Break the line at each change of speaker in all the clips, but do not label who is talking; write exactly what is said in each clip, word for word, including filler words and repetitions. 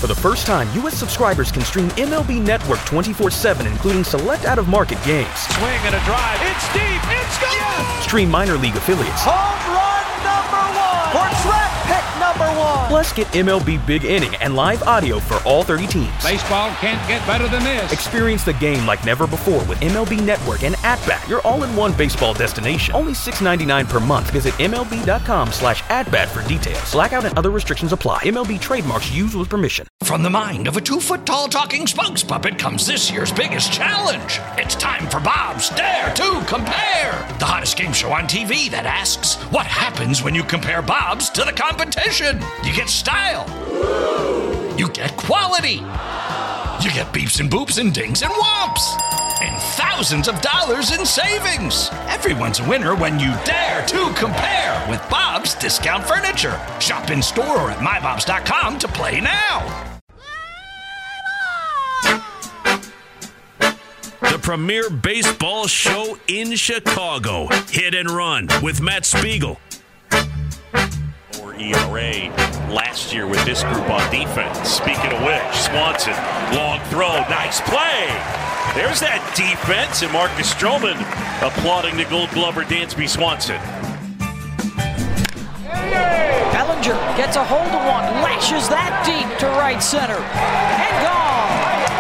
For the first time, U S subscribers can stream M L B Network twenty-four seven, including select out-of-market games.
Swing and a drive. It's deep. It's gone. Yes!
Stream minor league affiliates.
Home run number one. Or draft pick number one.
Plus, get M L B Big Inning and live audio for all thirty teams.
Baseball can't get better than this.
Experience the game like never before with M L B Network and At-Bat, your all-in-one baseball destination. Only six dollars and ninety-nine cents per month. Visit M L B dot com slash at-bat for details. Blackout and other restrictions apply. M L B trademarks used with permission.
From the mind of a two-foot-tall talking Spunks puppet comes this year's biggest challenge. It's time for Bob's Dare to Compare, the hottest game show on T V that asks, what happens when you compare Bob's to the competition? You get style. You get quality. You get beeps and boops and dings and whomps. And thousands of dollars in savings. Everyone's a winner when you dare to compare with Bob's Discount Furniture. Shop in store or at my bobs dot com to play now.
The premier baseball show in Chicago. Hit and Run with Matt Spiegel.
Or E R A last year with this group on defense. Speaking of which, Swanson, long throw, nice play. There's that defense, and Marcus Stroman applauding the Gold Glover Dansby Swanson.
Bellinger gets a hold of one, lashes that deep to right center, and gone.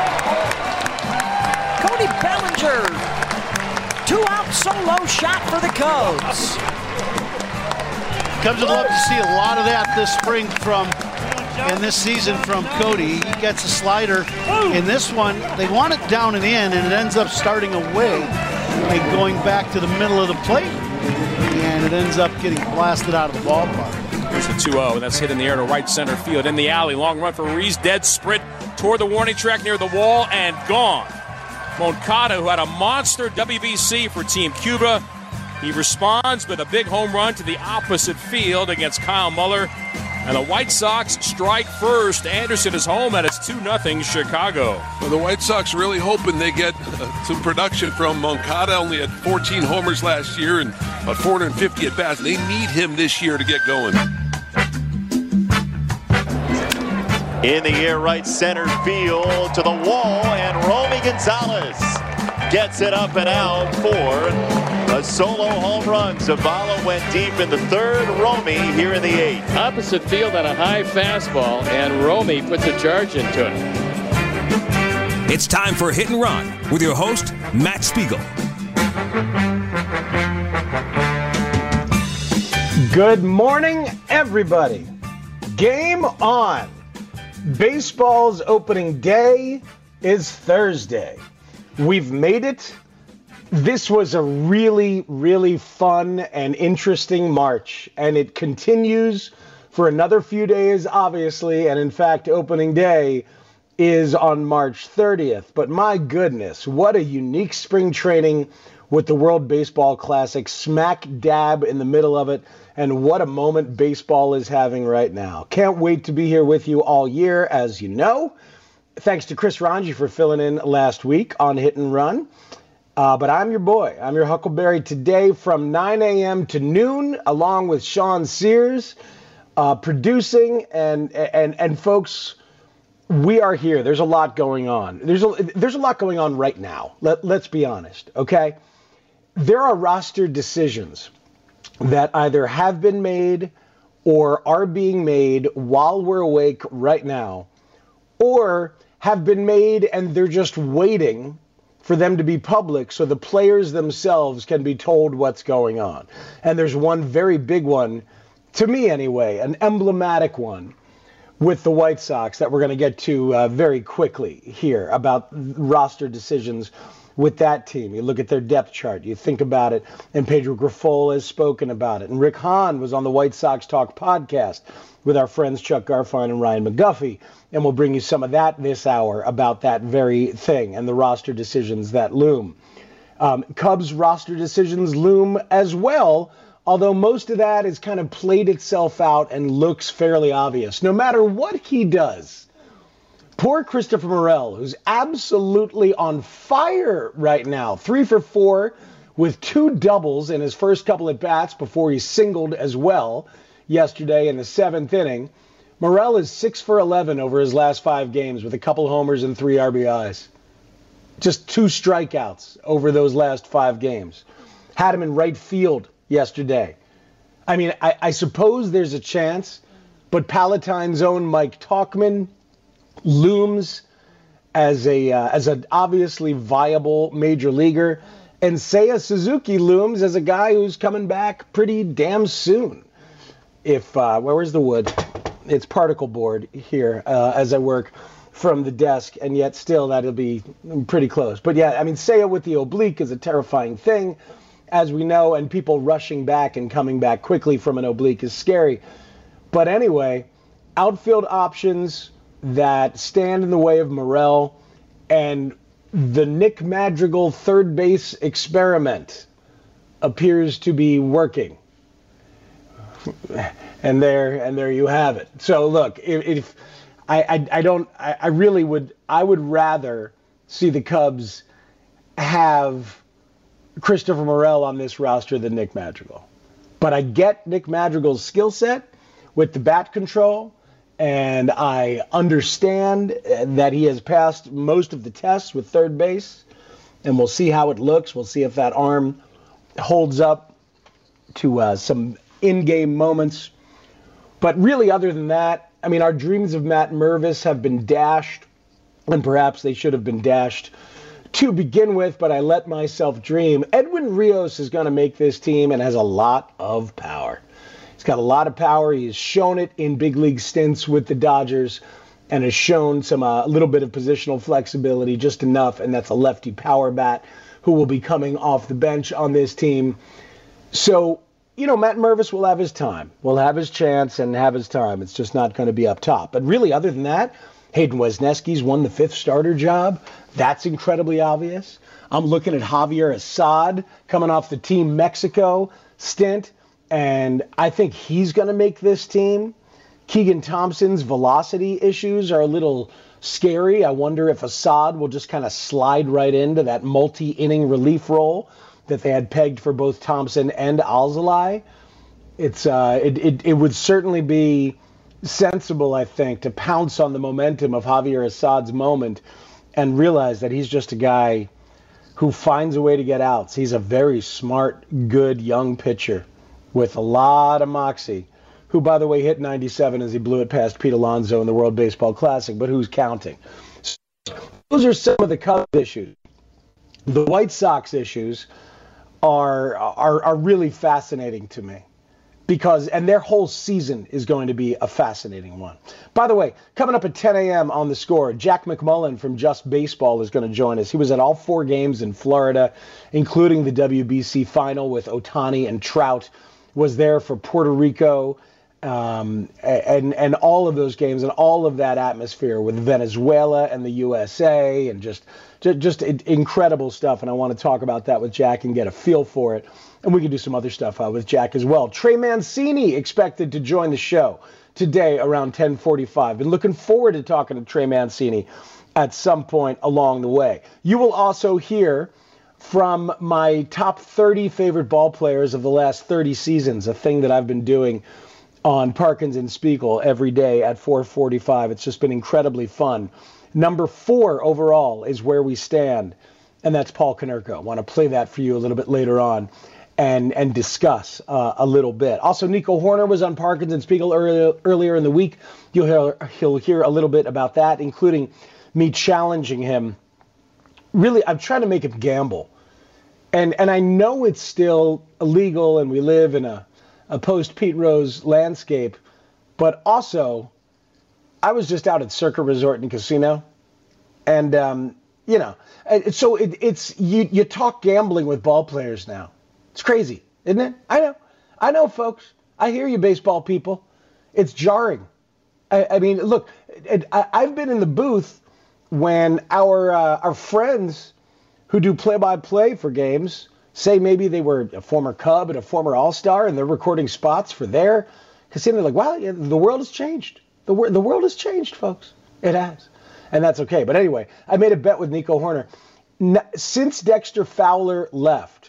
Cody Bellinger, two-out solo shot for the Cubs.
Cubs would love to see a lot of that this spring from, and this season from Cody. He gets a slider. In this one, they want it down and in, and it ends up starting away and going back to the middle of the plate, and it ends up getting blasted out of the ballpark.
Here's the two oh, and that's hit in the air to right center field. In the alley, long run for Reese, dead sprint toward the warning track near the wall, and gone. Moncada, who had a monster W B C for Team Cuba, he responds with a big home run to the opposite field against Kyle Muller. And the White Sox strike first. Anderson is home, and it's two nothing Chicago.
Well, the White Sox really hoping they get uh, some production from Moncada. Only had fourteen homers last year and about four hundred fifty at bats. They need him this year to get going.
In the air, right center field to the wall, and Romy Gonzalez gets it up and out for a solo home run. Zavala went deep in the third, Romy here in the eighth.
Opposite field on a high fastball, and Romy puts a charge into it.
It's time for Hit and Run with your host, Matt Spiegel.
Good morning, everybody. Game on. Baseball's opening day is Thursday. We've made it. This was a really, really fun and interesting March, and it continues for another few days, obviously, and in fact, opening day is on March thirtieth. But my goodness, what a unique spring training with the World Baseball Classic smack dab in the middle of it, and what a moment baseball is having right now. Can't wait to be here with you all year, as you know. Thanks to Chris Ranji for filling in last week on Hit and Run. Uh, but I'm your boy. I'm your Huckleberry today from nine a.m. to noon, along with Sean Sears, uh, producing. And, and, and folks, we are here. There's a lot going on. There's a, there's a lot going on right now. Let, let's be honest, okay? There are roster decisions that either have been made or are being made while we're awake right now, or have been made and they're just waiting for them to be public so the players themselves can be told what's going on. And there's one very big one, to me anyway, an emblematic one with the White Sox that we're going to get to uh, very quickly here about roster decisions with that team. You look at their depth chart, you think about it, and Pedro Grifol has spoken about it. And Rick Hahn was on the White Sox Talk podcast with our friends Chuck Garfien and Ryan McGuffey, and we'll bring you some of that this hour about that very thing and the roster decisions that loom. Um, Cubs roster decisions loom as well, although most of that has kind of played itself out and looks fairly obvious. No matter what he does, poor Christopher Morel, who's absolutely on fire right now, three for four with two doubles in his first couple at bats before he singled as well yesterday in the seventh inning. Morel is six for eleven over his last five games with a couple homers and three R B Is. Just two strikeouts over those last five games. Had him in right field yesterday. I mean, I, I suppose there's a chance, but Palatine's own Mike Tauchman looms as a uh, as an obviously viable major leaguer, and Seiya Suzuki looms as a guy who's coming back pretty damn soon. If uh, where's the wood? It's particle board here uh, as I work from the desk, and yet still that'll be pretty close. But yeah, I mean, Seiya with the oblique is a terrifying thing, as we know, and people rushing back and coming back quickly from an oblique is scary. But anyway, outfield options that stand in the way of Morel, and the Nick Madrigal third base experiment appears to be working. And there, and there you have it. So look, if, if I, I, I don't, I, I really would, I would rather see the Cubs have Christopher Morel on this roster than Nick Madrigal. But I get Nick Madrigal's skill set with the bat control, and I understand that he has passed most of the tests with third base, and we'll see how it looks. We'll see if that arm holds up to uh, some in-game moments. But really, other than that, I mean, our dreams of Matt Mervis have been dashed, and perhaps they should have been dashed to begin with, but I let myself dream. Edwin Rios is going to make this team and has a lot of power. He's got a lot of power. He has shown it in big league stints with the Dodgers and has shown some a uh, little bit of positional flexibility, just enough, and that's a lefty power bat who will be coming off the bench on this team. So, you know, Matt Mervis will have his time. Will have his chance and have his time. It's just not going to be up top. But really, other than that, Hayden Wesneski's won the fifth starter job. That's incredibly obvious. I'm looking at Javier Assad coming off the Team Mexico stint, and I think he's going to make this team. Keegan Thompson's velocity issues are a little scary. I wonder if Assad will just kind of slide right into that multi-inning relief role that they had pegged for both Thompson and Alzolay. It's uh, it, it it would certainly be sensible, I think, to pounce on the momentum of Javier Assad's moment and realize that he's just a guy who finds a way to get outs. He's a very smart, good, young pitcher with a lot of moxie, who, by the way, hit ninety-seven as he blew it past Pete Alonso in the World Baseball Classic, but who's counting? So those are some of the Cubs issues. The White Sox issues are, are, are really fascinating to me. Because, and their whole season is going to be a fascinating one. By the way, coming up at ten a.m. on The Score, Jack McMullen from Just Baseball is going to join us. He was at all four games in Florida, including the W B C final with Ohtani and Trout, was there for Puerto Rico, um, and, and all of those games and all of that atmosphere with Venezuela and the U S A, and just, just, just incredible stuff. And I want to talk about that with Jack and get a feel for it. And we can do some other stuff uh, with Jack as well. Trey Mancini expected to join the show today around ten forty-five. Been looking forward to talking to Trey Mancini at some point along the way. You will also hear from my top thirty favorite ball players of the last thirty seasons, a thing that I've been doing on Parkins and Spiegel every day at four forty-five. It's just been incredibly fun. Number four overall is where we stand, and that's Paul Konerko. I want to play that for you a little bit later on. And and discuss uh, a little bit. Also, Nico Horner was on Parkins and Spiegel earlier earlier in the week. You'll hear he'll hear a little bit about that, including me challenging him. Really, I'm trying to make him gamble, and and I know it's still illegal, and we live in a a post Pete Rose landscape, but also, I was just out at Circa Resort and Casino, and um, you know, so it, it's you you talk gambling with ball players now. It's crazy, isn't it? I know. I know, folks. I hear you, baseball people. It's jarring. I, I mean, look, it, I, I've been in the booth when our uh, our friends who do play-by-play for games say maybe they were a former Cub and a former All-Star, and they're recording spots for their casino. They're like, wow, yeah, the world has changed. The, wor- the world has changed, folks. It has. And that's okay. But anyway, I made a bet with Nico Horner. N- since Dexter Fowler left,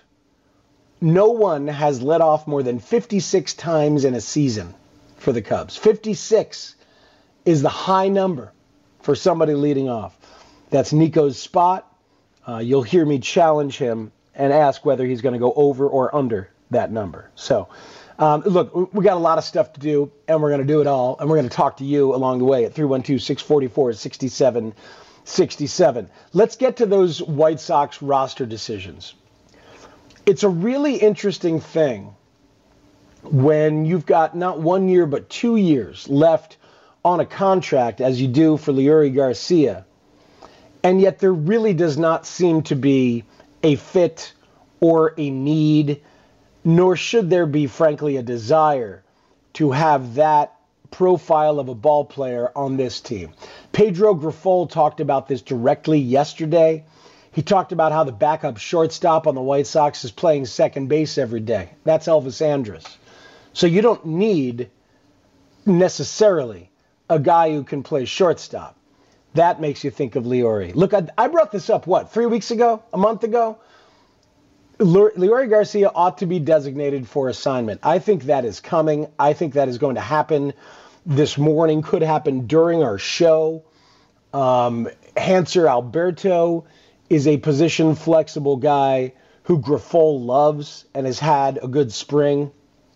no one has led off more than fifty-six times in a season for the Cubs. fifty-six. is the high number for somebody leading off. That's Nico's spot. Uh, you'll hear me challenge him and ask whether he's going to go over or under that number. So, um, look, we got a lot of stuff to do, and we're going to do it all, and we're going to talk to you along the way at three one two, six four four, six seven six seven. Let's get to those White Sox roster decisions. It's a really interesting thing when you've got not one year but two years left on a contract, as you do for Leury Garcia, and yet there really does not seem to be a fit or a need, nor should there be, frankly, a desire to have that profile of a ball player on this team. Pedro Grifol talked about this directly yesterday. He talked about how the backup shortstop on the White Sox is playing second base every day. That's Elvis Andrus. So you don't need necessarily a guy who can play shortstop. That makes you think of Leury. Look, I, I brought this up, what, three weeks ago, a month ago? Le- Leury Garcia ought to be designated for assignment. I think that is coming. I think that is going to happen this morning, could happen during our show. Um, Hanser Alberto is a position-flexible guy who Grifol loves and has had a good spring.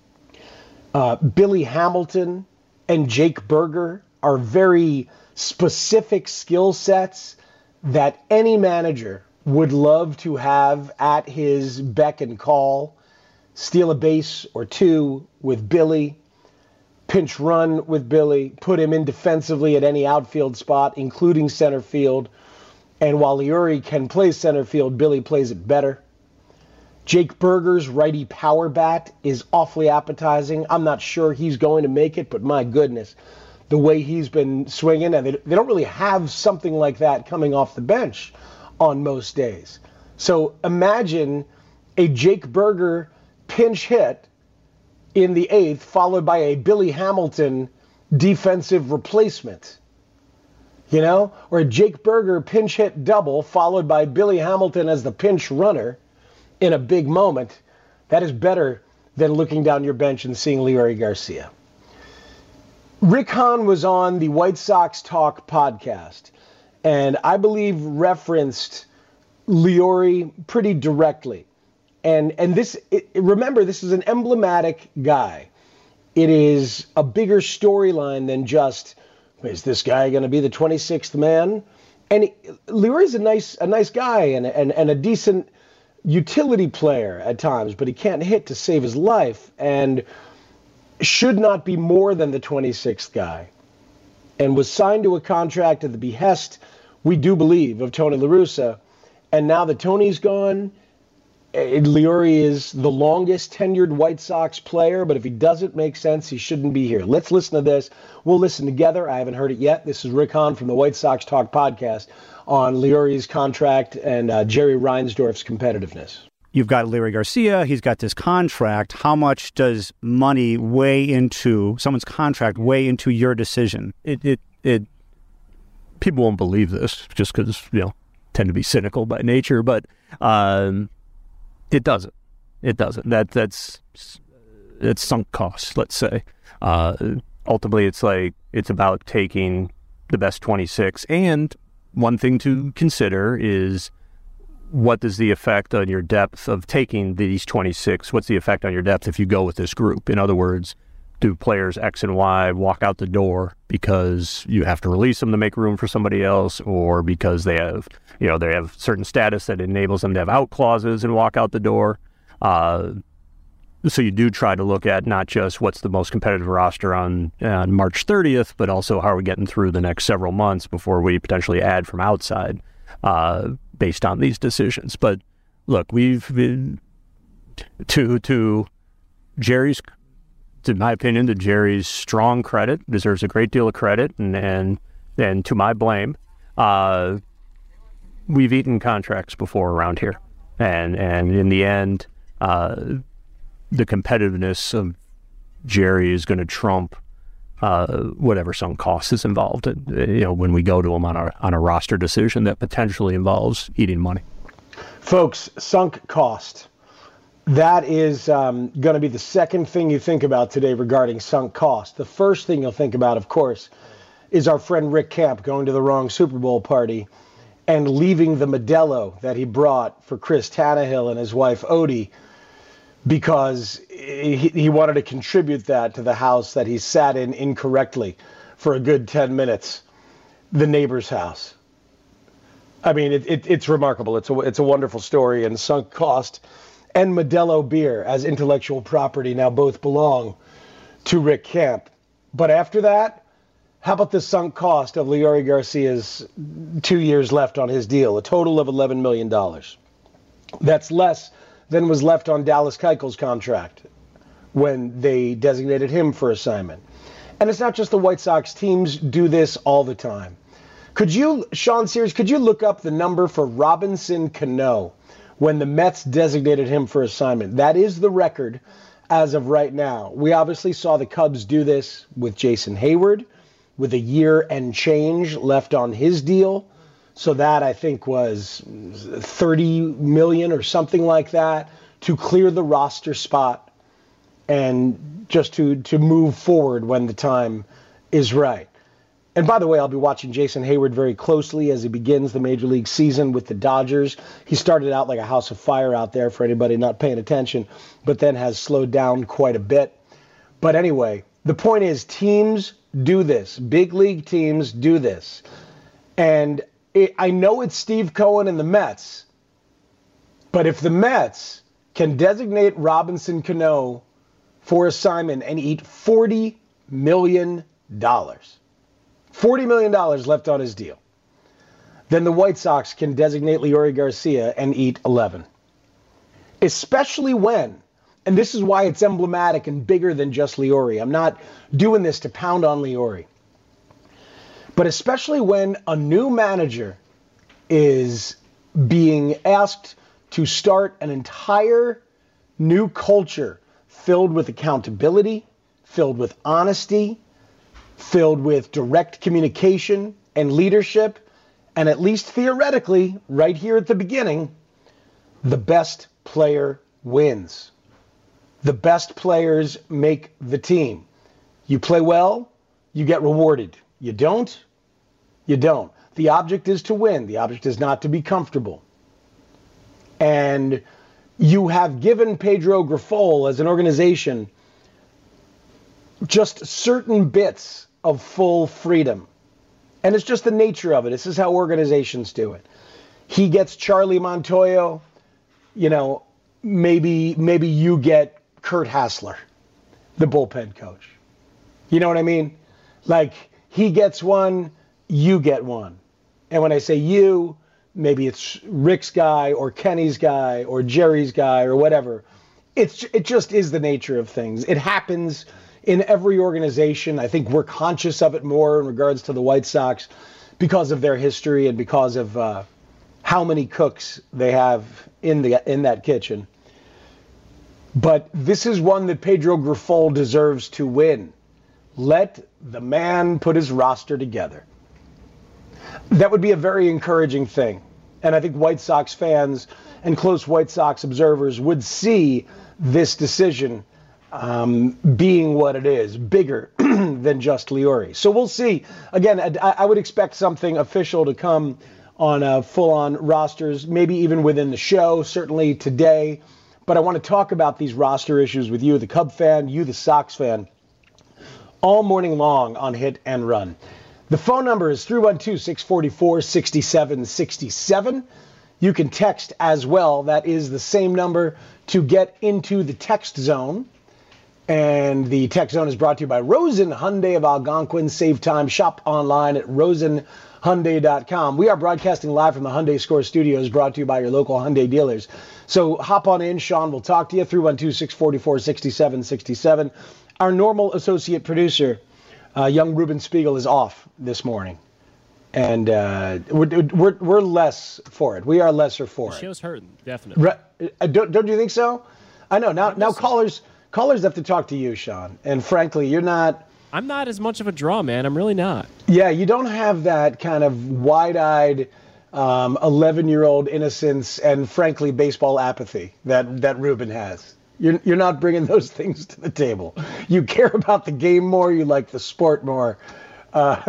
Uh, Billy Hamilton and Jake Berger are very specific skill sets that any manager would love to have at his beck and call. Steal a base or two with Billy, pinch run with Billy, put him in defensively at any outfield spot, including center field. And while Leury can play center field, Billy plays it better. Jake Berger's righty power bat is awfully appetizing. I'm not sure he's going to make it, but my goodness, the way he's been swinging, and they, they don't really have something like that coming off the bench on most days. So imagine a Jake Berger pinch hit in the eighth, followed by a Billy Hamilton defensive replacement. You know, or a Jake Berger pinch hit double, followed by Billy Hamilton as the pinch runner in a big moment. That is better than looking down your bench and seeing Leury Garcia. Rick Hahn was on the White Sox Talk podcast, and I believe referenced Leury pretty directly. And and this, it, remember, this is an emblematic guy. It is a bigger storyline than just, is this guy going to be the twenty-sixth man? And Leury's a nice a nice guy and, and, and a decent utility player at times, but he can't hit to save his life and should not be more than the twenty-sixth guy. And was signed to a contract at the behest, we do believe, of Tony La Russa. And now that Tony's gone, Leury is the longest tenured White Sox player, but if he doesn't make sense, he shouldn't be here. Let's listen to this. We'll listen together. I haven't heard it yet. This is Rick Hahn from the White Sox Talk podcast on Leury's contract and uh, Jerry Reinsdorf's competitiveness.
You've got Leury Garcia. He's got this contract. How much does money weigh into someone's contract, weigh into your decision? It, it, it. People won't believe this just because, you know, tend to be cynical by nature, but um, it doesn't. It doesn't. That that's it's sunk costs. Let's say. Uh, ultimately, it's like it's about taking the best twenty-six. And one thing to consider is, what is the effect on your depth of taking these twenty-six? What's the effect on your depth if you go with this group? In other words, do players X and Y walk out the door because you have to release them to make room for somebody else, or because they have, you know, they have certain status that enables them to have out clauses and walk out the door? Uh, so you do try to look at not just what's the most competitive roster on, on March thirtieth, but also how are we getting through the next several months before we potentially add from outside uh, based on these decisions. But look, we've been to to Jerry's. In my opinion, to Jerry's strong credit, deserves a great deal of credit, and and, and to my blame, uh, we've eaten contracts before around here, and and in the end, uh, the competitiveness of Jerry is going to trump uh, whatever sunk cost is involved. You know, when we go to him on a on a roster decision that potentially involves eating money.
Folks, sunk cost. That is um, going to be the second thing you think about today regarding sunk cost. The first thing you'll think about, of course, is our friend Rick Camp going to the wrong Super Bowl party and leaving the Modelo that he brought for Chris Tannehill and his wife Odie because he, he wanted to contribute that to the house that he sat in incorrectly for a good ten minutes, the neighbor's house. I mean, it, it, it's remarkable. It's a, it's a wonderful story, and sunk cost and Modelo beer as intellectual property now both belong to Rick Camp. But after that, how about the sunk cost of Leori Garcia's two years left on his deal, a total of eleven million dollars. That's less than was left on Dallas Keuchel's contract when they designated him for assignment. And it's not just the White Sox. Teams do this all the time. Could you, Sean Sears, could you look up the number for Robinson Cano when the Mets designated him for assignment? That is the record as of right now. We obviously saw the Cubs do this with Jason Hayward, with a year and change left on his deal. So that, I think, was thirty million dollars or something like that to clear the roster spot and just to, to move forward when the time is right. And by the way, I'll be watching Jason Hayward very closely as he begins the Major League season with the Dodgers. He started out like a house of fire out there for anybody not paying attention, but then has slowed down quite a bit. But anyway, the point is teams do this. Big league teams do this. And it, I know it's Steve Cohen and the Mets, but if the Mets can designate Robinson Cano for assignment and eat forty million dollars, forty million dollars left on his deal, then the White Sox can designate Leori Garcia and eat eleven. Especially when, and this is why it's emblematic and bigger than just Leori. I'm not doing this to pound on Leori. But especially when a new manager is being asked to start an entire new culture filled with accountability, filled with honesty, filled with direct communication and leadership, and at least theoretically, right here at the beginning, the best player wins. The best players make the team. You play well, you get rewarded. You don't, you don't. The object is to win. The object is not to be comfortable. And you have given Pedro Grifol as an organization just certain bits of full freedom. And it's just the nature of it. This is how organizations do it. He gets Charlie Montoyo, you know, maybe maybe you get Kurt Hassler, the bullpen coach. You know what I mean? Like, he gets one, you get one. And when I say you, maybe it's Rick's guy or Kenny's guy or Jerry's guy or whatever. It's it just is the nature of things. It happens in every organization. I think we're conscious of it more in regards to the White Sox because of their history and because of uh, how many cooks they have in the in that kitchen. But this is one that Pedro Grifol deserves to win. Let the man put his roster together. That would be a very encouraging thing. And I think White Sox fans and close White Sox observers would see this decision um, being what it is, bigger than just Leori. So we'll see. Again, I, I would expect something official to come on uh, full-on rosters, maybe even within the show, certainly today. But I want to talk about these roster issues with you, the Cub fan, you, the Sox fan, all morning long on Hit and Run. The phone number is three one two, six four four, six seven six seven. You can text as well. That is the same number to get into the text zone. And the text zone is brought to you by Rosen Hyundai of Algonquin. Save time. Shop online at rosen hyundai dot com. We are broadcasting live from the Hyundai Score Studios, brought to you by your local Hyundai dealers. So hop on in. Sean will talk to you. three one two, six four four, six seven six seven. Our normal associate producer, uh, young Ruben Spiegel, is off this morning. And uh, we're, we're we're less for it. We are lesser for
the
it.
Show's hurting, definitely.
Right, uh, don't, don't you think so? I know. Now now callers callers have to talk to you, Sean. And frankly, you're not...
I'm not as much of a draw, man. I'm really not.
Yeah, you don't have that kind of wide-eyed, um, eleven-year-old innocence and, frankly, baseball apathy that, that Ruben has. You're, you're not bringing those things to the table. You care about the game more. You like the sport more. Uh,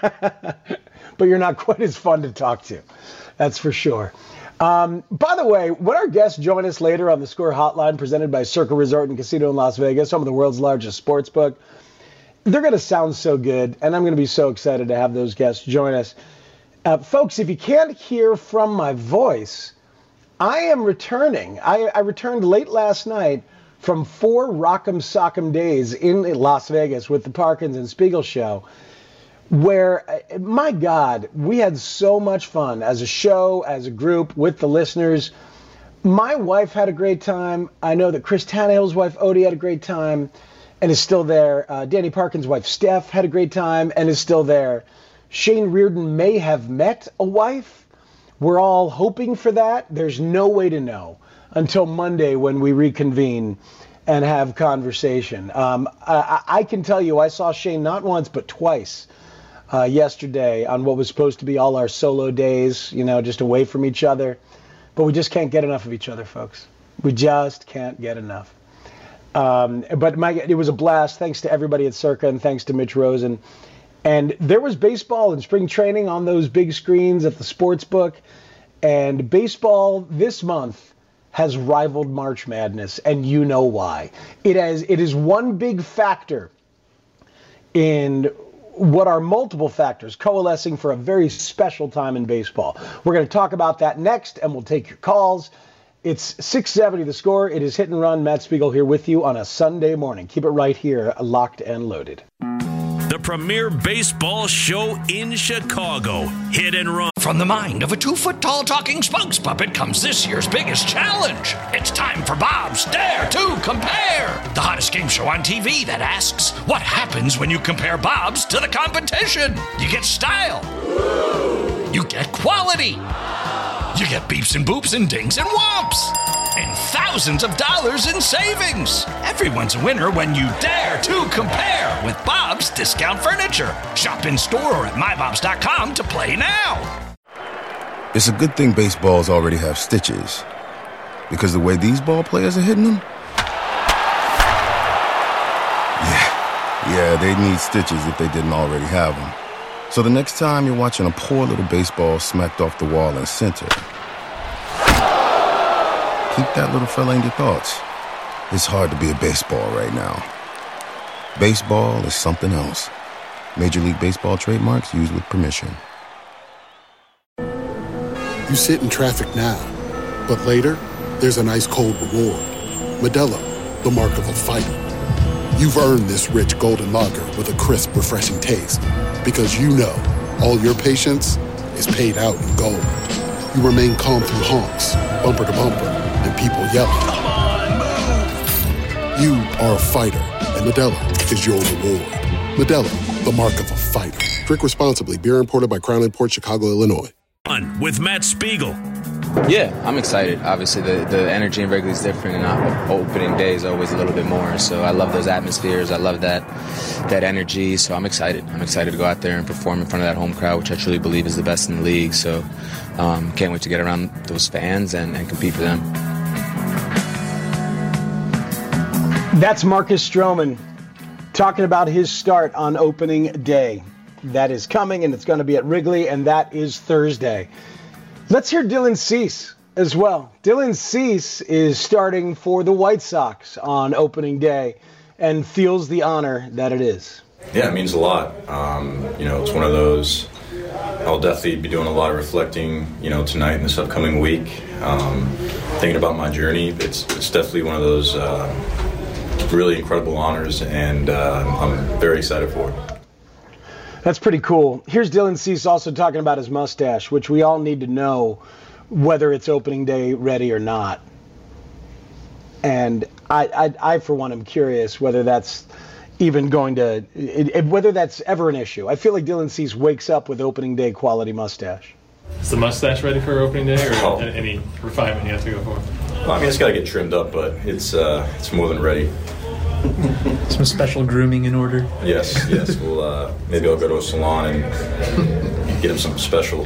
but you're not quite as fun to talk to. That's for sure. Um, by the way, when our guests join us later on the Score Hotline presented by Circa Resort and Casino in Las Vegas, home of the world's largest sports book, they're going to sound so good, and I'm going to be so excited to have those guests join us. Uh, folks, if you can't hear from my voice, I am returning. I, I returned late last night from four Rock'em Sock'em days in Las Vegas with the Parkins and Spiegel show, where, my God, we had so much fun as a show, as a group, with the listeners. My wife had a great time. I know that Chris Tannehill's wife, Odie, had a great time and is still there. Uh, Danny Parkins' wife, Steph, had a great time and is still there. Shane Reardon may have met a wife. We're all hoping for that. There's no way to know until Monday when we reconvene and have conversation. Um, I, I can tell you I saw Shane not once but twice Uh, yesterday on what was supposed to be all our solo days, you know, just away from each other. But we just can't get enough of each other, folks. We just can't get enough. Um, but my, it was a blast. Thanks to everybody at Circa and thanks to Mitch Rosen. And there was baseball and spring training on those big screens at the sports book. And baseball this month has rivaled March Madness, and you know why. It has. It is one big factor in what are multiple factors coalescing for a very special time in baseball. We're going to talk about that next, and we'll take your calls. It's six seventy The Score. It is Hit and Run. Matt Spiegel here with you on a Sunday morning. Keep it right here, locked and loaded.
The premier baseball show in Chicago. Hit and Run.
From the mind of a two-foot-tall talking spokes puppet comes this year's biggest challenge. It's time for Bob's Dare to Compare, the hottest game show on T V that asks, what happens when you compare Bob's to the competition? You get style. You get quality. You get beeps and boops and dings and whomps. And thousands of dollars in savings. Everyone's a winner when you dare to compare with Bob's Discount Furniture. Shop in store or at my bobs dot com to play now.
It's a good thing baseballs already have stitches, because the way these ball players are hitting them, yeah, yeah, they need stitches if they didn't already have them. So the next time you're watching a poor little baseball smacked off the wall in center, keep that little fella in your thoughts. It's hard to be a baseball right now. Baseball is something else. Major League Baseball trademarks used with permission.
You sit in traffic now, but later, there's an ice-cold reward. Modelo, the mark of a fighter. You've earned this rich golden lager with a crisp, refreshing taste. Because you know, all your patience is paid out in gold. You remain calm through honks, bumper to bumper, and people yelling. Come on, move! You are a fighter, and Modelo is your reward. Modelo, the mark of a fighter. Drink responsibly. Beer imported by Crown Imports, Chicago, Illinois.
With Matt Spiegel.
Yeah, I'm excited. Obviously, the, the energy in Wrigley is different, and uh, opening day is always a little bit more. So I love those atmospheres. I love that that energy. So I'm excited. I'm excited to go out there and perform in front of that home crowd, which I truly believe is the best in the league. So um, can't wait to get around those fans and, and compete for them.
That's Marcus Stroman talking about his start on opening day. That is coming, and it's going to be at Wrigley, and that is Thursday. Let's hear Dylan Cease as well. Dylan Cease is starting for the White Sox on opening day and feels the honor that it is.
Yeah, it means a lot. Um, you know, it's one of those, I'll definitely be doing a lot of reflecting, you know, tonight and this upcoming week. Um, thinking about my journey, it's, it's definitely one of those uh, really incredible honors, and uh, I'm very excited for it.
That's pretty cool. Here's Dylan Cease also talking about his mustache, which we all need to know whether it's opening day ready or not. And I, I, I for one, am curious whether that's even going to, it, it, whether that's ever an issue. I feel like Dylan Cease wakes up with opening day quality mustache.
Is the mustache ready for opening day, or oh. any refinement you have to go for?
Well, I mean, it's got to get trimmed up, but it's uh, it's more than ready.
Some special grooming in order?
Yes, yes. We'll uh, maybe I'll go to a salon and get him something special.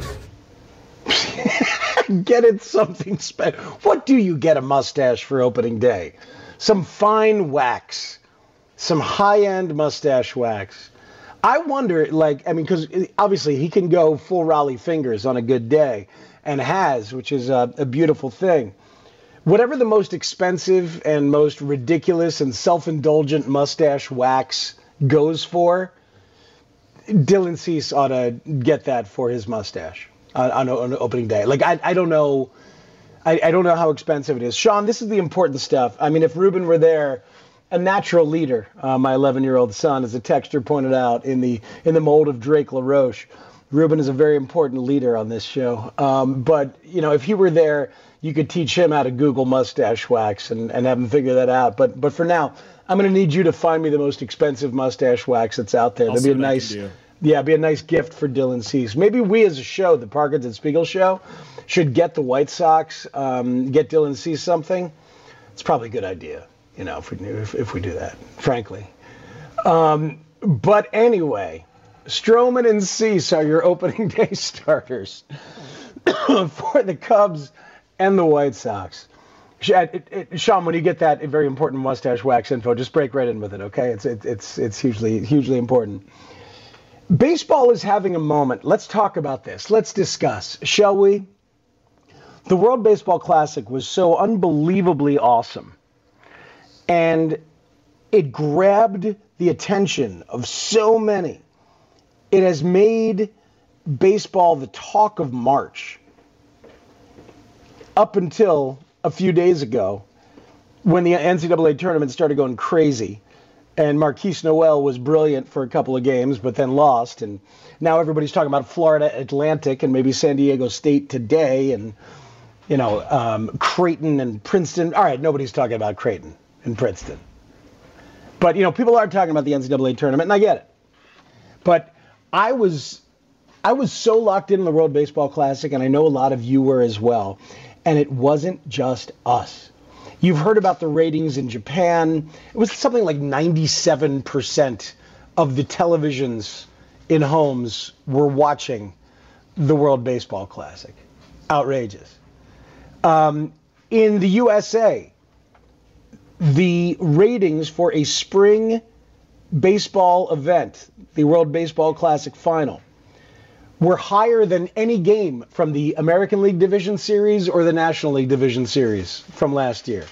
Get it something special. What do you get a mustache for opening day? Some fine wax. Some high-end mustache wax. I wonder, like, I mean, because obviously he can go full Raleigh fingers on a good day, and has, which is a, a beautiful thing. Whatever the most expensive and most ridiculous and self-indulgent mustache wax goes for, Dylan Cease ought to get that for his mustache on, on, on opening day. Like, I, I don't know, I, I don't know how expensive it is. Sean, this is the important stuff. I mean, if Ruben were there, a natural leader, uh, my eleven-year-old son, as a texter pointed out, in the in the mold of Drake LaRoche. Ruben is a very important leader on this show. Um, but, you know, if he were there, you could teach him how to Google mustache wax and, and have him figure that out. But but for now, I'm going to need you to find me the most expensive mustache wax that's out there.
I'll
That'd be a nice, yeah, be a nice gift for Dylan Cease. Maybe we as a show, the Parkins and Spiegel show, should get the White Sox, um, get Dylan Cease something. It's probably a good idea. You know, if we if, if we do that, frankly. Um, but anyway, Stroman and Cease are your opening day starters for the Cubs and the White Sox. It, it, Sean, when you get that very important mustache wax info, just break right in with it, okay? It's it, it's it's hugely hugely important. Baseball is having a moment. Let's talk about this. Let's discuss, shall we? The World Baseball Classic was so unbelievably awesome. And it grabbed the attention of so many. It has made baseball the talk of March. Up until a few days ago, when the N C double A tournament started going crazy, and Marquise Noel was brilliant for a couple of games, but then lost. And now everybody's talking about Florida Atlantic and maybe San Diego State today, and, you know, um, Creighton and Princeton. All right, nobody's talking about Creighton in Princeton. But, you know, people are talking about the N C double A tournament, and I get it. But I was I was so locked in on the World Baseball Classic, and I know a lot of you were as well, and it wasn't just us. You've heard about the ratings in Japan. It was something like ninety-seven percent of the televisions in homes were watching the World Baseball Classic. Outrageous. Um, in the U S A, the ratings for a spring baseball event, the World Baseball Classic final, were higher than any game from the American League Division Series or the National League Division Series from last year.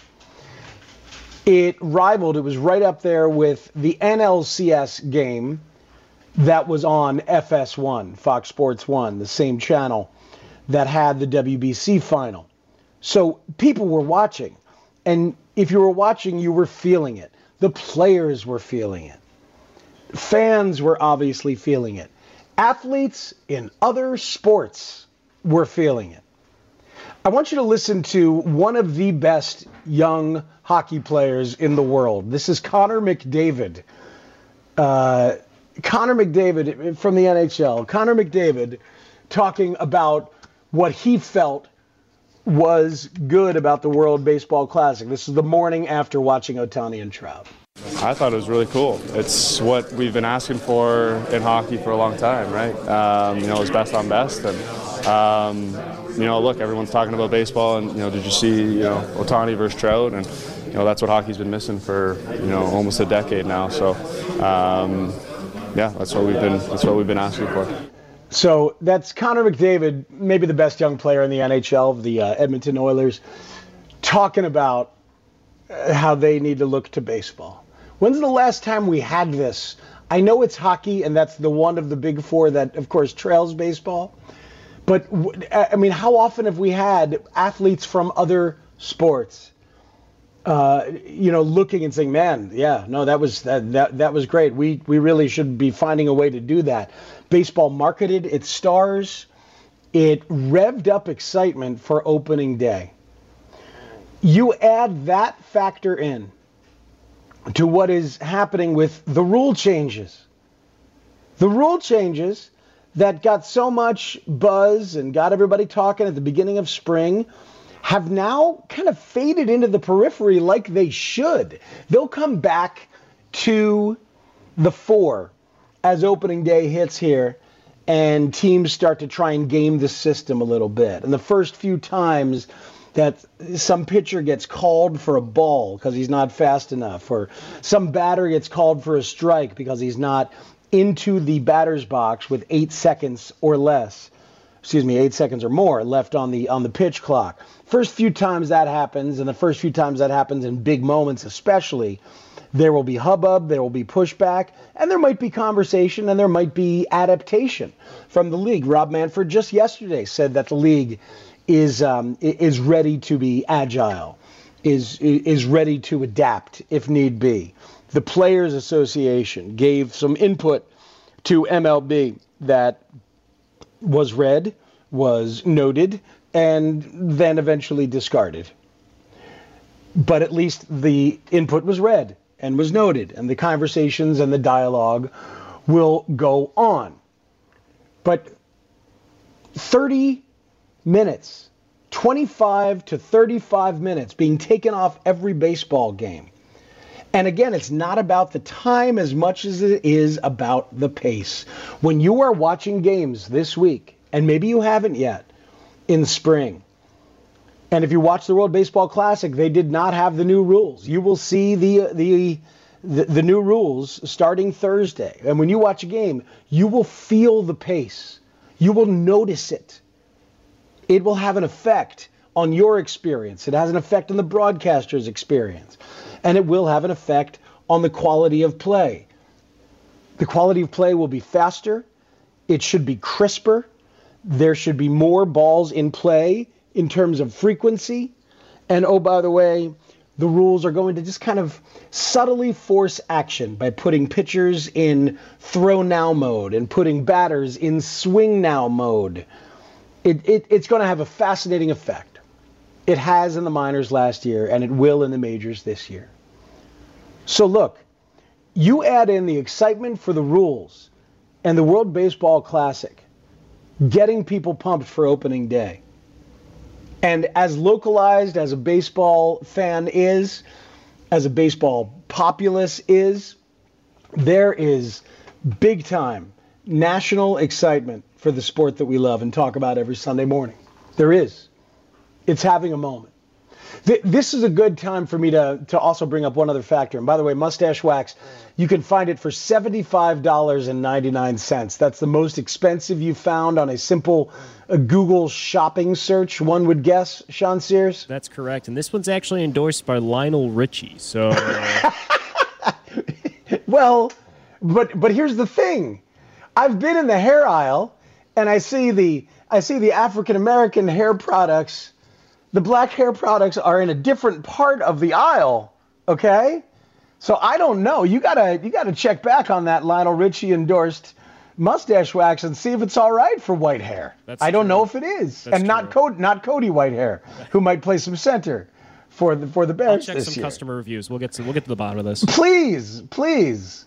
It rivaled, it was right up there with the N L C S game that was on F S one, Fox Sports one, the same channel that had the W B C final. So people were watching. And if you were watching, you were feeling it. The players were feeling it. Fans were obviously feeling it. Athletes in other sports were feeling it. I want you to listen to one of the best young hockey players in the world. This is Connor McDavid. Uh, Connor McDavid from the N H L. Connor McDavid talking about what he felt was good about the World Baseball Classic. This is the morning after watching Ohtani and Trout.
I thought it was really cool. It's what we've been asking for in hockey for a long time, right? Um, you know, it's best on best. And, um, you know, look, everyone's talking about baseball, and, you know, did you see, you know, Ohtani versus Trout? And, you know, that's what hockey's been missing for, you know, almost a decade now. So, um, yeah, that's what we've been, that's what we've been asking for.
So that's Connor McDavid, maybe the best young player in the N H L, the uh, Edmonton Oilers, talking about uh, how they need to look to baseball. When's the last time we had this? I know it's hockey, and that's the one of the big four that, of course, trails baseball. But, I mean, how often have we had athletes from other sports, uh, you know, looking and saying, man, yeah, no, that was that, that, that was great. We, we really should be finding a way to do that. Baseball marketed its stars. It revved up excitement for opening day. You add that factor in to what is happening with the rule changes. The rule changes that got so much buzz and got everybody talking at the beginning of spring have now kind of faded into the periphery like they should. They'll come back to the fore as opening day hits here and teams start to try and game the system a little bit. And the first few times that some pitcher gets called for a ball because he's not fast enough, or some batter gets called for a strike because he's not into the batter's box with eight seconds or less, excuse me, eight seconds or more left on the on the pitch clock. First few times that happens, and the first few times that happens in big moments especially, there will be hubbub, there will be pushback, and there might be conversation, and there might be adaptation from the league. Rob Manfred just yesterday said that the league is um, is ready to be agile, is is ready to adapt if need be. The Players Association gave some input to M L B that was read, was noted, and then eventually discarded. But at least the input was read and was noted, and the conversations and the dialogue will go on. But thirty minutes, twenty-five to thirty-five minutes being taken off every baseball game. And again, it's not about the time as much as it is about the pace. When you are watching games this week, and maybe you haven't yet, in spring, and if you watch the World Baseball Classic, they did not have the new rules. You will see the the the, the new rules starting Thursday. And when you watch a game, you will feel the pace. You will notice it. It will have an effect on your experience. It has an effect on the broadcaster's experience. And it will have an effect on the quality of play. The quality of play will be faster. It should be crisper. There should be more balls in play in terms of frequency. And oh, by the way, the rules are going to just kind of subtly force action by putting pitchers in throw now mode and putting batters in swing now mode. It, it, it's going to have a fascinating effect. It has in the minors last year, and it will in the majors this year. So look, you add in the excitement for the rules and the World Baseball Classic, getting people pumped for opening day. And as localized as a baseball fan is, as a baseball populace is, there is big time national excitement for the sport that we love and talk about every Sunday morning. There is. It's having a moment. Th- this is a good time for me to, to also bring up one other factor. And by the way, Mustache Wax, you can find it for seventy-five dollars and ninety-nine cents. That's the most expensive you found on a simple uh, Google shopping search, one would guess, Sean Sears?
That's correct. And this one's actually endorsed by Lionel Richie. So,
well, but but here's the thing. I've been in the hair aisle, and I see the I see the African American hair products. The black hair products are in a different part of the aisle, okay? So I don't know. You gotta you gotta check back on that Lionel Richie endorsed mustache wax and see if it's all right for white hair. That's I don't true. know if it is, That's and not Cody, not Cody Whitehair, who might play some center for the for the Bears
I'll check
this
some
year.
customer reviews. We'll get to we'll get to the bottom of this.
Please, please,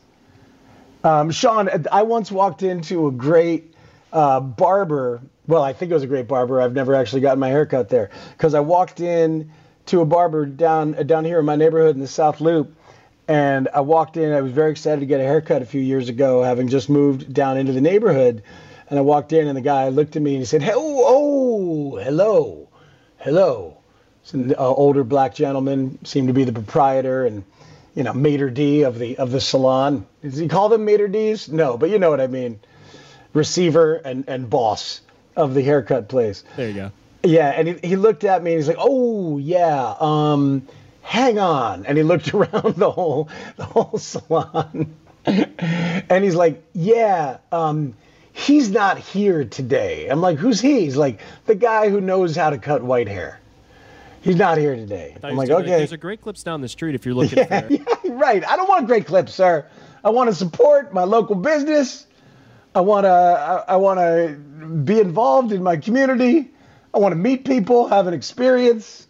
um, Sean. I once walked into a great uh, barber. Well, I think it was a great barber. I've never actually gotten my hair cut there because I walked in to a barber down down here in my neighborhood in the South Loop, and I walked in. I was very excited to get a haircut a few years ago, having just moved down into the neighborhood. And I walked in, and the guy looked at me and he said, "Hey, oh, oh, hello, hello." It's an uh, older black gentleman, seemed to be the proprietor and, you know, maitre d' of the of the salon. Does he call them maitre d's? No, but you know what I mean. Receiver and, and boss of the haircut place.
There you go.
Yeah, and he, he looked at me and he's like, "Oh yeah, um, hang on." And he looked around the whole the whole salon, and he's like, "Yeah, um, he's not here today." I'm like, "Who's he?" He's like, "The guy who knows how to cut white hair. He's not here today." I'm like, "Okay."
There's a Great Clips down the street if you're looking
yeah,
for.
Yeah, right. I don't want Great Clips, sir. I want to support my local business. I want to I, I want to be involved in my community. I want to meet people, have an experience.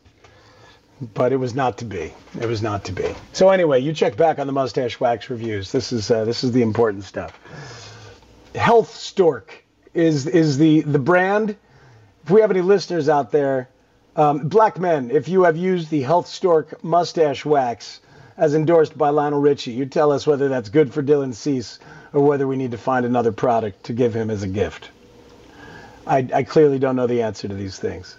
But it was not to be. It was not to be. So anyway, you check back on the Mustache Wax reviews. This is uh, this is the important stuff. Health Stork is is the the brand. If we have any listeners out there, um, black men, if you have used the Health Stork Mustache Wax as endorsed by Lionel Richie, you tell us whether that's good for Dylan Cease or whether we need to find another product to give him as a gift. I, I clearly don't know the answer to these things.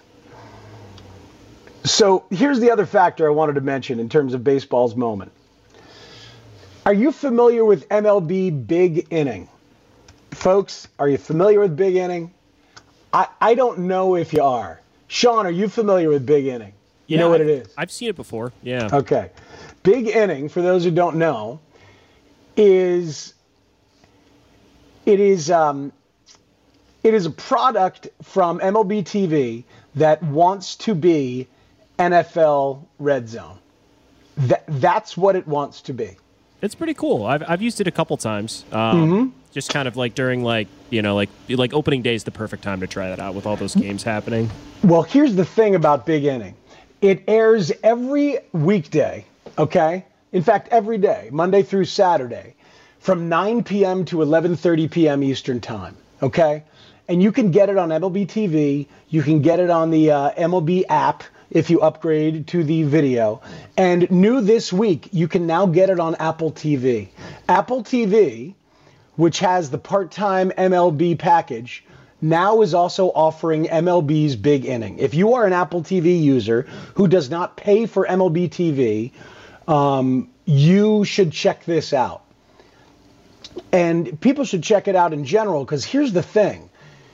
So here's the other factor I wanted to mention in terms of baseball's moment. Are you familiar with M L B Big Inning? Folks, are you familiar with Big Inning? I, I don't know if you are. Sean, are you familiar with Big Inning? You
yeah,
know what
I've,
it is?
I've seen it before, yeah.
Okay. Big Inning, for those who don't know, is it is um, it is a product from M L B T V that wants to be N F L Red Zone. That, that's what it wants to be.
It's pretty cool. I've I've used it a couple times. Um,
Mm-hmm.
Just kind of like during like you know like like opening day is the perfect time to try that out with all those games happening.
Well, here's the thing about Big Inning. It airs every weekday, okay? In fact, every day, Monday through Saturday, from nine p.m. to eleven thirty p.m. Eastern Time, okay? And you can get it on M L B T V. You can get it on the uh, M L B app if you upgrade to the video. And new this week, you can now get it on Apple T V. Apple T V, which has the part-time M L B package, now is also offering M L B's Big Inning. If you are an Apple T V user who does not pay for M L B T V, um, you should check this out. And people should check it out in general, because here's the thing.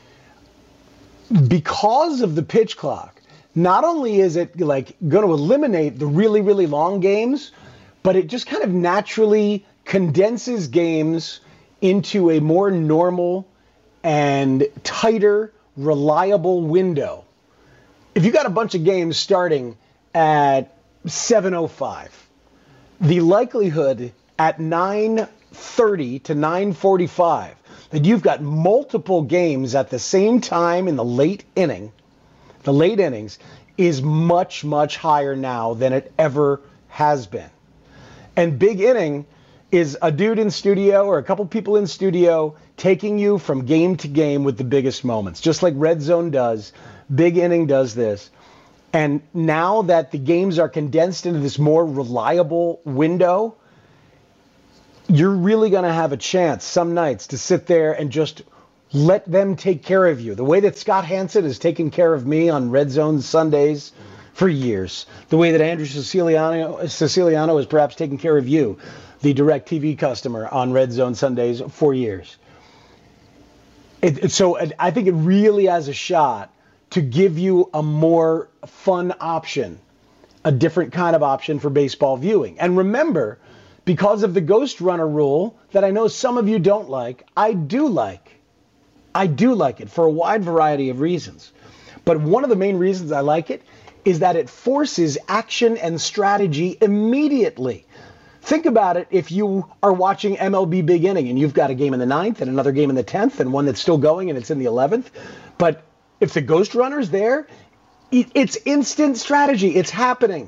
Because of the pitch clock, not only is it like going to eliminate the really, really long games, but it just kind of naturally condenses games into a more normal and tighter, reliable window. If you got a bunch of games starting at seven oh five, the likelihood at nine thirty to nine forty-five that you've got multiple games at the same time in the late inning, the late innings, is much, much higher now than it ever has been. And Big Inning is a dude in studio or a couple people in studio taking you from game to game with the biggest moments. Just like Red Zone does, Big Inning does this. And now that the games are condensed into this more reliable window, you're really going to have a chance some nights to sit there and just let them take care of you. The way that Scott Hansen has taken care of me on Red Zone Sundays for years. The way that Andrew Siciliano, Siciliano has perhaps taken care of you, the DirecTV customer on Red Zone Sundays for years. It, it, so it, I think it really has a shot to give you a more fun option, a different kind of option for baseball viewing. And remember, because of the Ghost Runner rule that I know some of you don't like, I do like. I do like it for a wide variety of reasons. But one of the main reasons I like it is that it forces action and strategy immediately. Think about it if you are watching M L B Big Inning and you've got a game in the ninth and another game in the tenth and one that's still going and it's in the eleventh. But if the Ghost Runner's there, it's instant strategy. It's happening.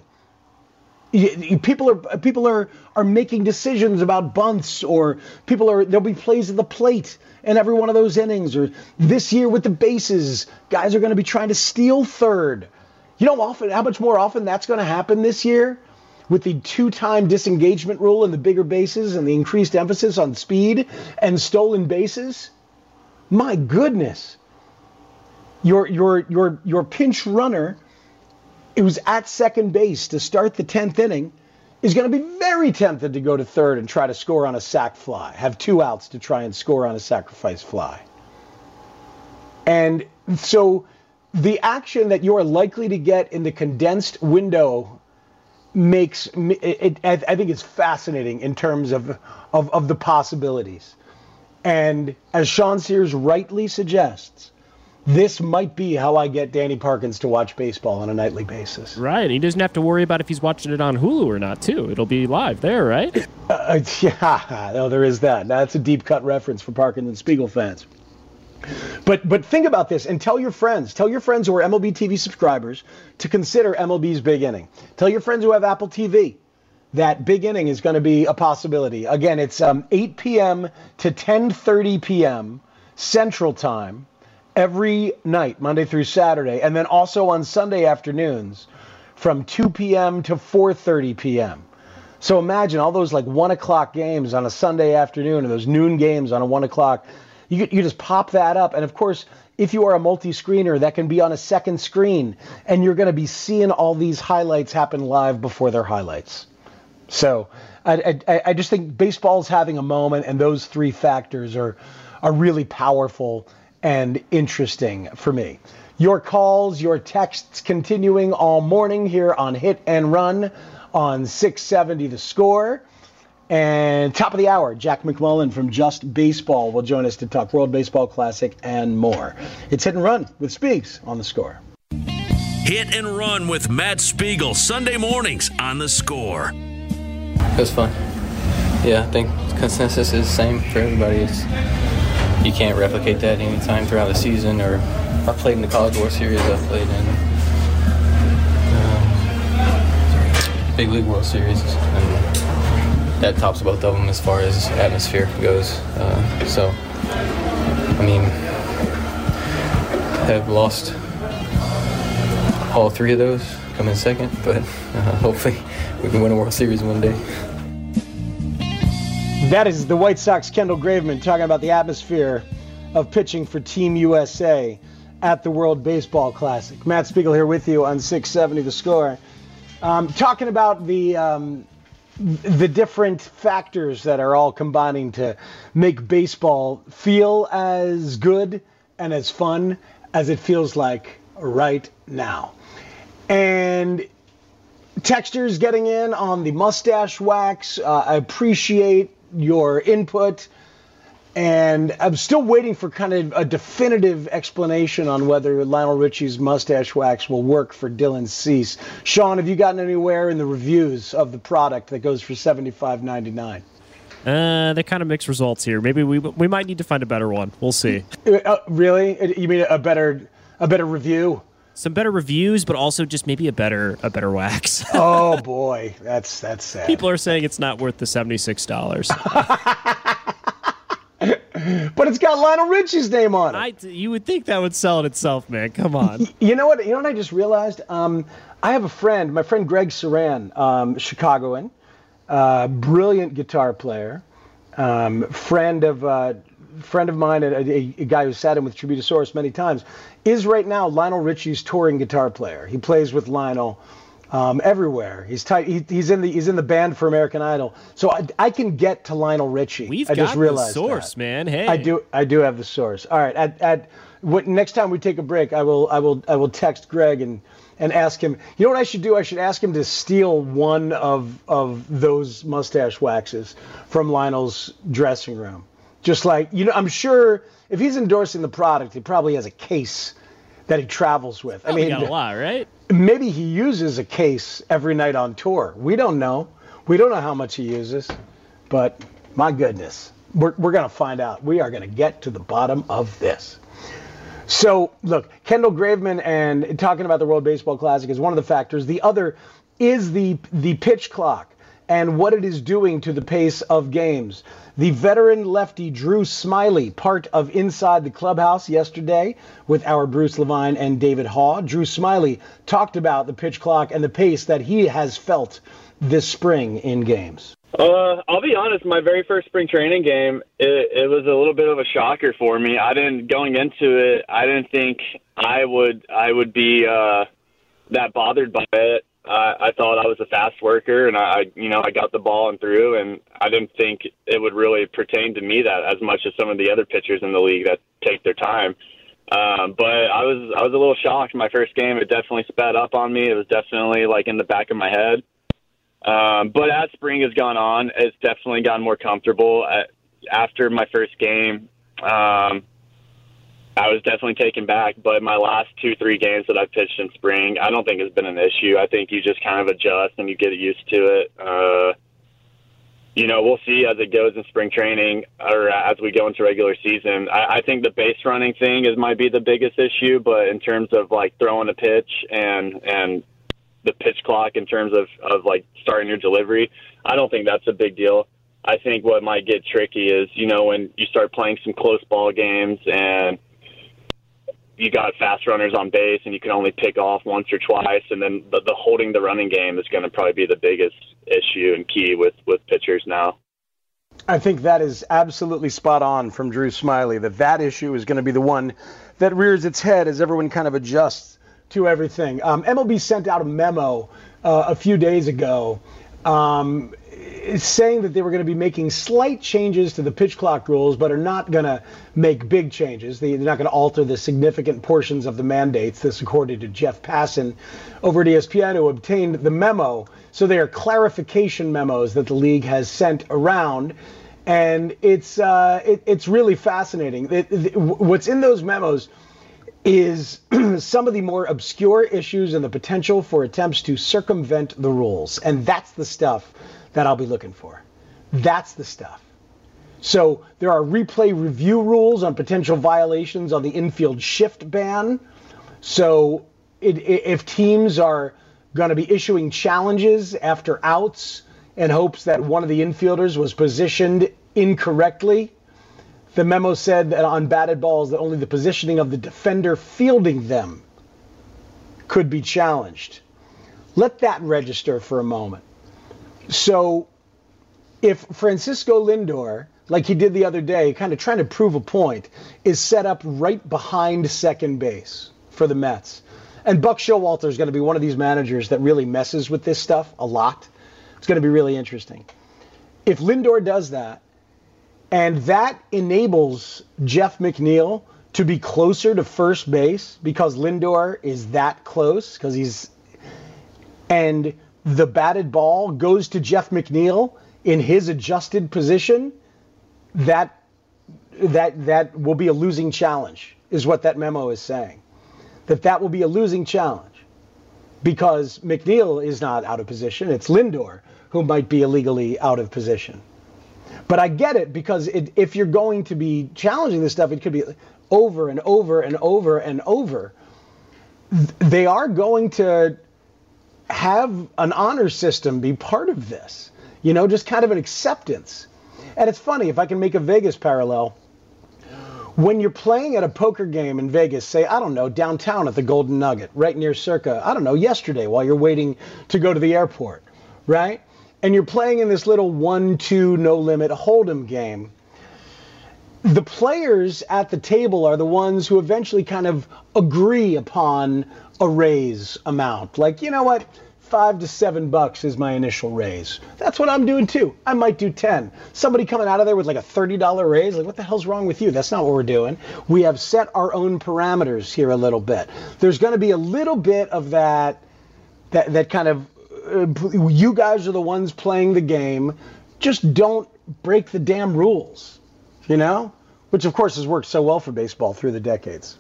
People are people are are making decisions about bunts, or people are there'll be plays at the plate in every one of those innings. Or this year with the bases, guys are going to be trying to steal third. You know, often how much more often that's going to happen this year with the two-time disengagement rule and the bigger bases and the increased emphasis on speed and stolen bases. My goodness, your your your your pinch runner, it was at second base to start the tenth inning, is going to be very tempted to go to third and try to score on a sac fly, have two outs to try and score on a sacrifice fly. And so the action that you are likely to get in the condensed window makes it, it, I think it's fascinating in terms of, of, of the possibilities. And as Sean Sears rightly suggests, this might be how I get Danny Parkins to watch baseball on a nightly basis.
Right. He doesn't have to worry about if he's watching it on Hulu or not, too. It'll be live there, right?
Uh, yeah, no, there is that. That's a deep cut reference for Parkins and Spiegel fans. But but think about this and tell your friends. Tell your friends who are M L B T V subscribers to consider M L B's Big Inning. Tell your friends who have Apple T V that Big Inning is going to be a possibility. Again, it's um, eight p.m. to ten thirty p.m. Central Time every night, Monday through Saturday, and then also on Sunday afternoons from two p.m. to four thirty p.m. So imagine all those like one o'clock games on a Sunday afternoon, or those noon games on a one o'clock. You, you just pop that up. And of course, if you are a multi-screener, that can be on a second screen, and you're going to be seeing all these highlights happen live before their highlights. So I, I, I just think baseball's having a moment, and those three factors are are really powerful and interesting for me. Your calls, your texts continuing all morning here on Hit and Run on six seventy The Score. And top of the hour, Jack McMullen from Just Baseball will join us to talk World Baseball Classic and more. It's Hit and Run with Speaks on The Score.
Hit and Run with Matt Spiegel, Sunday mornings on The Score.
It was fun. Yeah, I think consensus is the same for everybody. It's, you can't replicate that anytime throughout the season. Or I played in the College World Series. I played in um, Big League World Series. And that tops both of them as far as atmosphere goes. Uh, so, I mean, have lost all three of those, come in second, but uh, hopefully we can win a World Series one day.
That is the White Sox Kendall Graveman talking about the atmosphere of pitching for Team U S A at the World Baseball Classic. Matt Spiegel here with you on six seventy The Score. Um, talking about the um, the different factors that are all combining to make baseball feel as good and as fun as it feels like right now. And textures getting in on the mustache wax. Uh, I appreciate your input. And I'm still waiting for kind of a definitive explanation on whether Lionel Richie's mustache wax will work for Dylan Cease. Sean, have you gotten anywhere in the reviews of the product that goes for seventy-five ninety-nine?
Uh, they kind of mixed results here. Maybe we we might need to find a better one. We'll see.
Uh, really? You mean a better a better review?
Some better reviews, but also just maybe a better a better wax.
Oh boy, that's that's sad.
People are saying it's not worth the seventy-six dollars.
But it's got Lionel Richie's name on it.
I, you would think that would sell it itself, man. Come on.
You know what? You know what I just realized? Um, I have a friend, my friend Greg Saran, um, Chicagoan, uh, brilliant guitar player, um, friend of uh, friend of mine, a, a, a guy who sat in with Tributosaurus many times, is right now Lionel Richie's touring guitar player. He plays with Lionel Um, everywhere. He's tight. He, he's in the he's in the band for American Idol. So I, I can get to Lionel Richie.
We've
I
got
just realized
the source,
that.
man. Hey,
I do I do have the source. All right. At at what next time we take a break, I will I will I will text Greg and and ask him. You know what I should do? I should ask him to steal one of of those mustache waxes from Lionel's dressing room. Just like, you know, I'm sure if he's endorsing the product, he probably has a case that he travels with.
Probably
I mean,
got a lot, right?
Maybe he uses a case every night on tour. We don't know. We don't know how much he uses. But my goodness, we're, we're going to find out. We are going to get to the bottom of this. So, look, Kendall Graveman and talking about the World Baseball Classic is one of the factors. The other is the the pitch clock and what it is doing to the pace of games. The veteran lefty Drew Smiley, part of Inside the Clubhouse yesterday with our Bruce Levine and David Haw. Drew Smiley talked about the pitch clock and the pace that he has felt this spring in games.
Uh, I'll be honest, my very first spring training game, it, it was a little bit of a shocker for me. I didn't, going into it, I didn't think I would, I would be uh, that bothered by it. Uh, I thought I was a fast worker, and I, you know, I got the ball and threw, and I didn't think it would really pertain to me that as much as some of the other pitchers in the league that take their time. Um, but I was, I was a little shocked. My first game, it definitely sped up on me. It was definitely like in the back of my head. Um, but as spring has gone on, it's definitely gotten more comfortable. Uh, after my first game, um, I was definitely taken back, but my last two, three games that I've pitched in spring, I don't think it's been an issue. I think you just kind of adjust and you get used to it. Uh, you know, we'll see as it goes in spring training or as we go into regular season. I, I think the base running thing is might be the biggest issue, but in terms of like throwing a pitch and, and the pitch clock in terms of, of like starting your delivery, I don't think that's a big deal. I think what might get tricky is, you know, when you start playing some close ball games and you got fast runners on base and you can only pick off once or twice, and then the, the holding the running game is going to probably be the biggest issue and key with, with pitchers now.
I think that is absolutely spot on from Drew Smiley, that that issue is going to be the one that rears its head as everyone kind of adjusts to everything. Um, M L B sent out a memo uh, a few days ago um, saying that they were going to be making slight changes to the pitch clock rules, but are not going to make big changes. They're not going to alter the significant portions of the mandates. This according to Jeff Passan over at E S P N, who obtained the memo. So they are clarification memos that the league has sent around. And it's uh, it, it's really fascinating. It, it, what's in those memos is some of the more obscure issues and the potential for attempts to circumvent the rules. And that's the stuff that I'll be looking for. That's the stuff. So there are replay review rules on potential violations on the infield shift ban. So it, it, if teams are going to be issuing challenges after outs in hopes that one of the infielders was positioned incorrectly, the memo said that on batted balls that only the positioning of the defender fielding them could be challenged. Let that register for a moment. So if Francisco Lindor, like he did the other day, kind of trying to prove a point, is set up right behind second base for the Mets, and Buck Showalter is going to be one of these managers that really messes with this stuff a lot. It's going to be really interesting. If Lindor does that, and that enables Jeff McNeil to be closer to first base because Lindor is that close, because he's, and the batted ball goes to Jeff McNeil in his adjusted position, that that that will be a losing challenge, is what that memo is saying. That that will be a losing challenge because McNeil is not out of position. It's Lindor who might be illegally out of position. But I get it, because it, if you're going to be challenging this stuff, it could be over and over and over and over. They are going to have an honor system be part of this, you know, just kind of an acceptance. And it's funny, if I can make a Vegas parallel, when you're playing at a poker game in Vegas, say, I don't know, downtown at the Golden Nugget, right near Circa, I don't know, yesterday while you're waiting to go to the airport, right? And you're playing in this little one two no-limit hold'em game, the players at the table are the ones who eventually kind of agree upon a raise amount. Like, you know what? Five to seven bucks is my initial raise. That's what I'm doing too. I might do ten. Somebody coming out of there with like a thirty dollars raise, like what the hell's wrong with you? That's not what we're doing. We have set our own parameters here a little bit. There's going to be a little bit of that, that, that kind of, uh, you guys are the ones playing the game. Just don't break the damn rules, you know? Which of course has worked so well for baseball through the decades.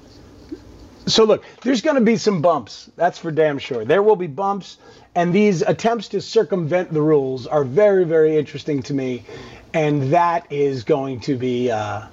So look, there's going to be some bumps. That's for damn sure. There will be bumps, and these attempts to circumvent the rules are very, very interesting to me, and that is going to be uh,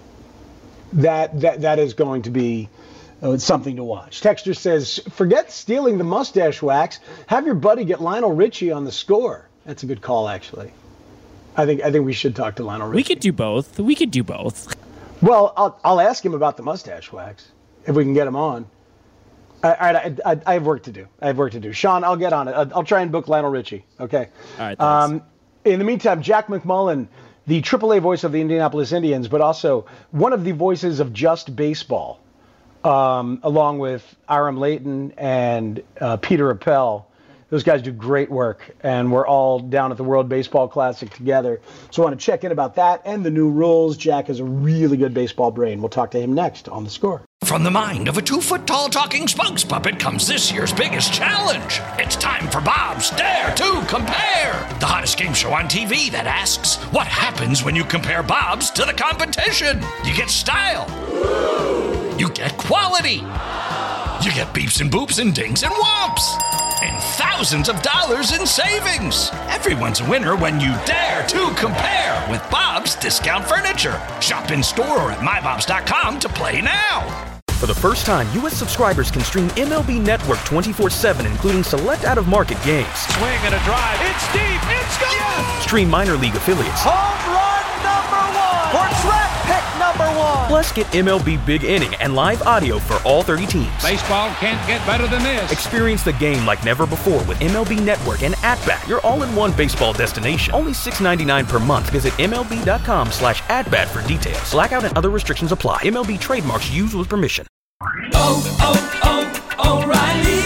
that that that is going to be uh, something to watch. Texter says, "Forget stealing the mustache wax. Have your buddy get Lionel Richie on the score." That's a good call, actually. I think I think we should talk to Lionel Richie.
We could do both. We could do both.
Well, I'll I'll ask him about the mustache wax. If we can get him on. All right, I, I, I have work to do. I have work to do. Sean, I'll get on it. I'll, I'll try and book Lionel Richie. Okay.
All right.
Um, in the meantime, Jack McMullen, the triple A voice of the Indianapolis Indians, but also one of the voices of Just Baseball, um, along with Aram Layton and uh, Peter Appel. Those guys do great work, and we're all down at the World Baseball Classic together. So I want to check in about that and the new rules. Jack has a really good baseball brain. We'll talk to him next on The Score.
From the mind of a two-foot-tall talking Spunks puppet comes this year's biggest challenge. It's time for Bob's Dare to Compare, the hottest game show on T V that asks, what happens when you compare Bob's to the competition? You get style. You get quality. You get beeps and boops and dings and whomps. And thousands of dollars in savings. Everyone's a winner when you dare to compare with Bob's Discount Furniture. Shop in store or at my bobs dot com to play now.
For the first time, U S subscribers can stream M L B Network twenty-four seven, including select out-of-market games.
Swing and a drive. It's deep. It's gone. Yes.
Stream minor league affiliates.
Home run number one. Or draft pick number one.
Plus, get M L B Big Inning and live audio for all thirty teams.
Baseball can't get better than this.
Experience the game like never before with M L B Network and At-Bat, your all-in-one baseball destination. Only six dollars and ninety-nine cents per month. Visit M L B dot com slash at-bat for details. Blackout and other restrictions apply. M L B trademarks used with permission.
Oh, oh, oh, O'Reilly.
For a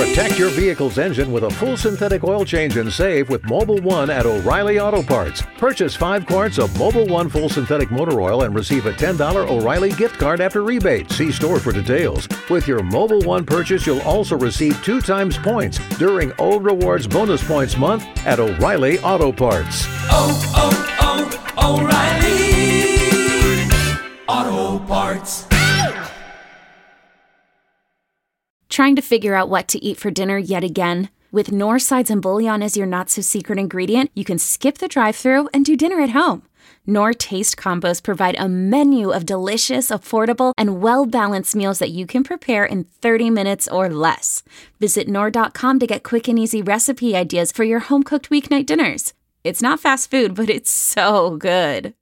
Protect your vehicle's engine with a full synthetic oil change and save with Mobil one at O'Reilly Auto Parts. Purchase five quarts of Mobil one full synthetic motor oil and receive a ten dollars O'Reilly gift card after rebate. See store for details. With your Mobil one purchase, you'll also receive two times points during O Rewards Bonus Points Month at O'Reilly Auto Parts.
Oh, oh, oh, O'Reilly Auto Parts.
Trying to figure out what to eat for dinner yet again? With Knorr sides and bouillon as your not-so-secret ingredient, you can skip the drive-thru and do dinner at home. Knorr Taste Combos provide a menu of delicious, affordable, and well-balanced meals that you can prepare in thirty minutes or less. Visit Knorr dot com to get quick and easy recipe ideas for your home-cooked weeknight dinners. It's not fast food, but it's so good.